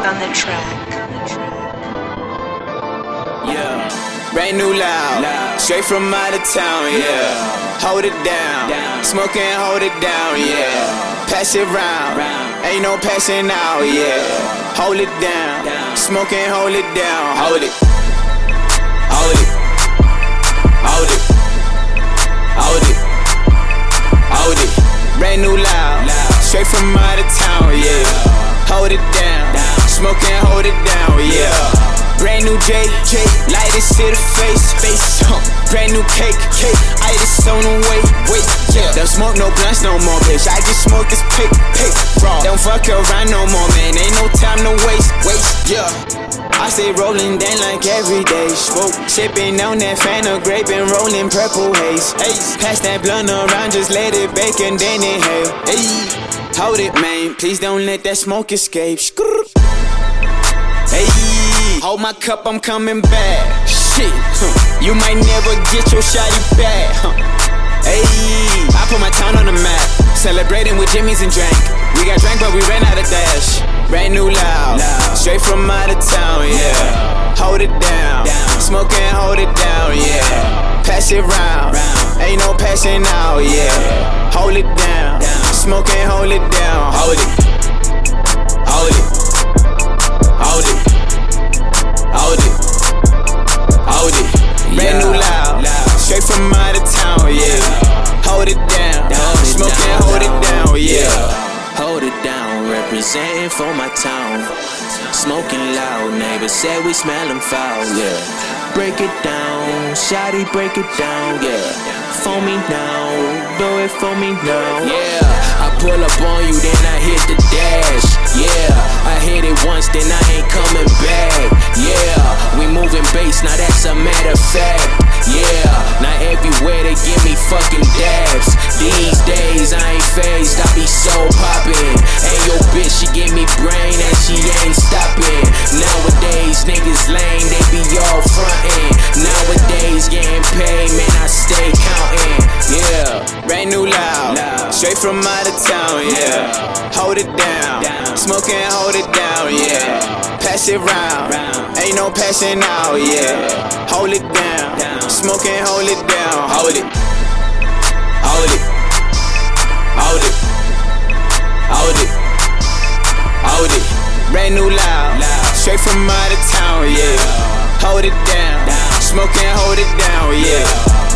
on the track. Yeah, brand new loud, straight from out of town, yeah. Hold it down, smoking, hold it down, yeah. Pass it round, ain't no passing out, yeah. Hold it down, smoking, hold it down, hold it, hold it, hold it, hold it, hold it. Brand new loud, straight from out of town, yeah. Hold it down, smoking, hold it down, yeah. Brand new J, lightest to the face, brand new cake, itis on the way, yeah. Don't smoke no blunts no more, bitch, I just smoke this pick, raw. Don't fuck around no more, man, ain't no time to waste, yeah. I stay rolling down like every day, smoke, sipping on that Fanta grape and rolling purple haze, pass that blunt around, just let it bake and then inhale, hold it, man, please don't let that smoke escape, hold my cup, I'm coming back. Shit, you might never get your shotty back. I put my town on the map, celebrating with Jimmy's and drank. We got drank, but we ran out of dash. Brand new loud, straight from out of town, yeah. Hold it down, smoking, hold it down, yeah. Pass it round, ain't no passing out, yeah. Hold it down, smoking, hold it down, hold it, hold it, hold it. Hold it, hold it, brand new loud, straight from out of town, yeah. Hold it down, smoking, hold it down, yeah. Hold it down, representing for my town. Smoking loud, neighbors said we smellin' foul, yeah. Break it down, shawty, break it down, yeah. For me now, do it for me now, yeah. I pull up on you, then I hit the dash, yeah. I hit it once, then I ain't coming back, yeah. We moving bass, now that's a matter of fact, yeah. Now everywhere they give me fucking dabs. These days I ain't phased, I be so poppin'. And yo bitch, she give me brain and she ain't stopping. Nowadays niggas lame, they be all frontin'. Nowadays getting paid, man, I stay counting, yeah. Brand new loud, straight from out of town, yeah. Hold it down, smoking, hold it down, yeah. Pass it round, ain't no passing out, yeah. Hold it down, smoking, hold it down, hold it, hold it, hold it, hold it, hold it. Brand new loud, straight from out of town, yeah. Hold it down, smoking, hold it down, yeah.